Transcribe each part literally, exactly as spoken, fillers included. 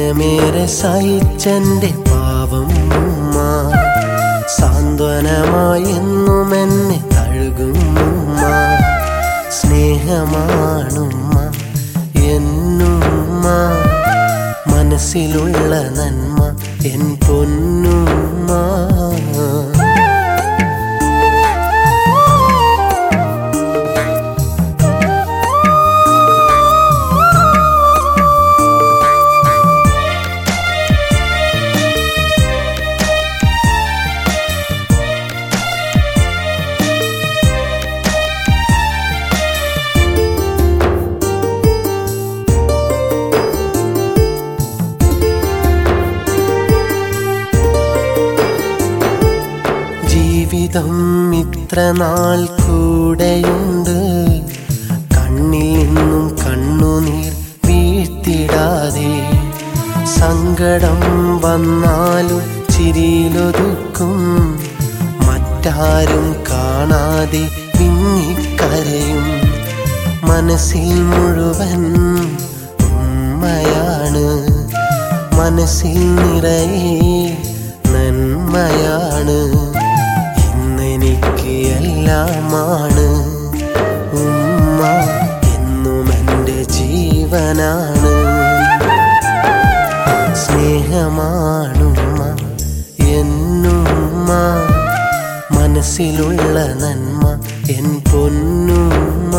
സഹനമേറെ സഹിച്ചെന്റെ പാവം ഉമ്മ, സാന്ത്വനമായി എന്നും എന്നെ തഴുകും ഉമ്മ. സ്നേഹമാണുമ്മ എന്നുമ്മ, മനസ്സിലുള്ള നന്മ എൻ പൊന്നുമ്മ. ജീവിതം ഇത്ര നാൾ കൂടെയുണ്ട്, കണ്ണിൽ നിന്നും കണ്ണുനീർ വീഴ്ത്തിടാതെ. സങ്കടം വന്നാലും ചിരിയിലൊതുക്കും, മറ്റാരും കാണാതെ വിങ്ങിക്കരയും. മനസ്സിൽ മുഴുവൻ ഉമ്മയാണ്, മനസ്സിൽ നിറയെ നന്മയാണ്. ഇന്നെനിക്ക് എല്ലാമാണ് ഉമ്മ, എന്നും എൻ്റെ ജീവനാണ്. സ്നേഹമാണുമ്മ എന്നുമ്മ, മനസ്സിലുള്ള നന്മ എൻ പൊന്നുമ്മ.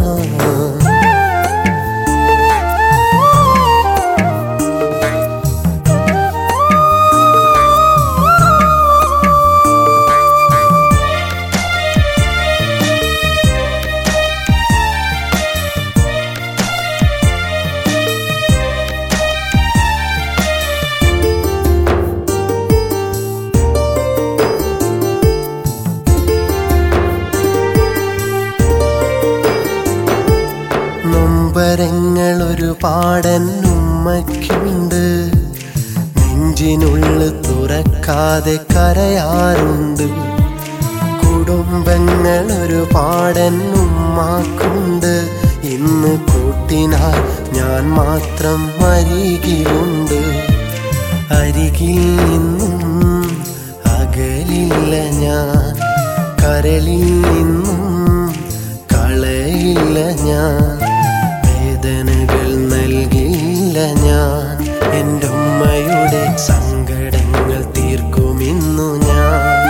നൊമ്പരങ്ങൾ ഒരുപാടെന്നുമ്മയ്ക്കുണ്ട്, നെഞ്ചിനുള്ളിൽ തുറക്കാതെ കരയാറുണ്ട്. കുടുംബങ്ങൾ ഒരുപാടെന്നുമ്മാക്കുണ്ട്, ഇന്ന് കൂട്ടിനാൽ ഞാൻ മാത്രം അരികിലുണ്ട്. അരികിൽ നിന്നും അകലില്ല ഞാൻ, കരളിൽ നിന്നും കളയില്ല ഞാൻ. വേദനകൾ നൽകില്ല ഞാൻ, എൻ്റെ ഉമ്മയുടെ സങ്കടങ്ങൾ തീർക്കുമിന്നു ഞാൻ.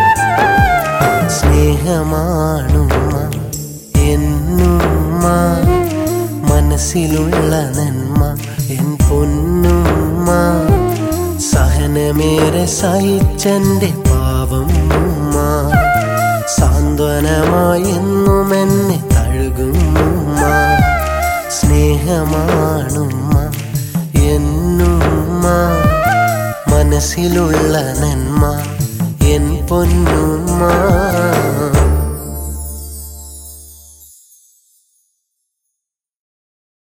സ്നേഹമാണുമ്മ എന്നുമ്മ, മനസ്സിലുള്ള നന്മ എൻ പൊന്നുമ്മ. സഹനമേറെ സഹിച്ചെന്റെ പാവം ഉമ്മ, സാന്ത്വനമായി എന്നും എന്നെ തഴുകും ഉമ്മ. സ്നേഹമാണുമ്മ എന്നുമ്മ, മനസ്സിലുള്ള നന്മ എൻ പൊന്നുമ്മ.